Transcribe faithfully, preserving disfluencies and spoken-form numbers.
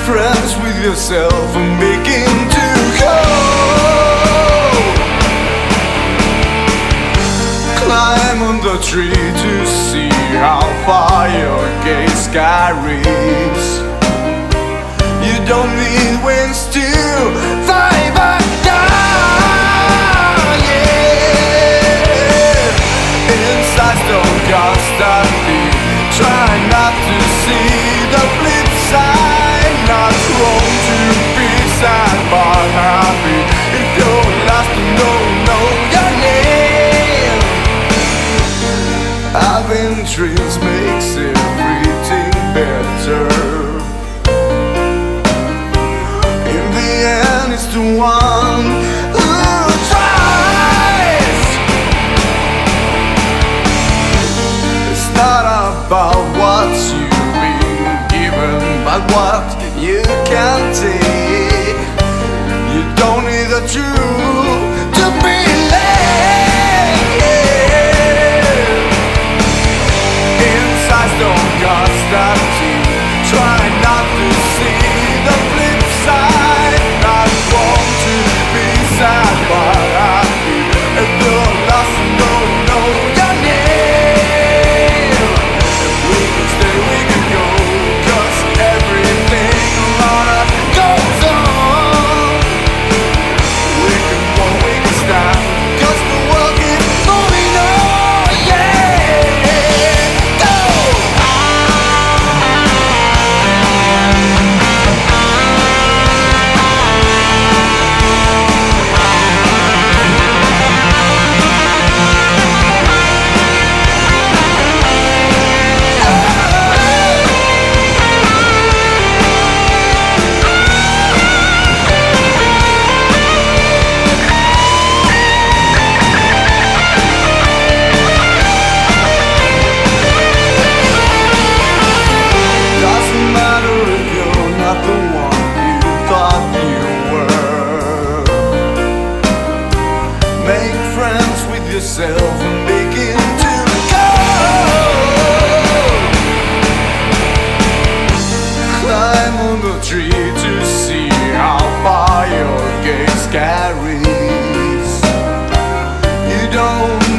friends with yourself and begin to go. Climb on the tree to see how far your gaze carries. You don't need wings to fly back down, yeah. Inside don't constantly try not to see the flip side. Not wrong to be sad but happy if you're lost and don't know your name. Having dreams makes everything better. In the end it's the one who tries. It's not about what you've been given, but what you can take. You don't need the truth to believe. Inside don't constantly try not to see the flip side. Not wrong to be sad but happy if you're lost and don't know your name. We can stay, we can go, 'cause everything around us goes on. We can walk, we can stand, 'cause the world keeps moving on, yeah. Go! Doesn't matter if you're not the one you thought you were. Make friends with yourself and begin to go. Climb on the tree to see how far your gaze carries. You don't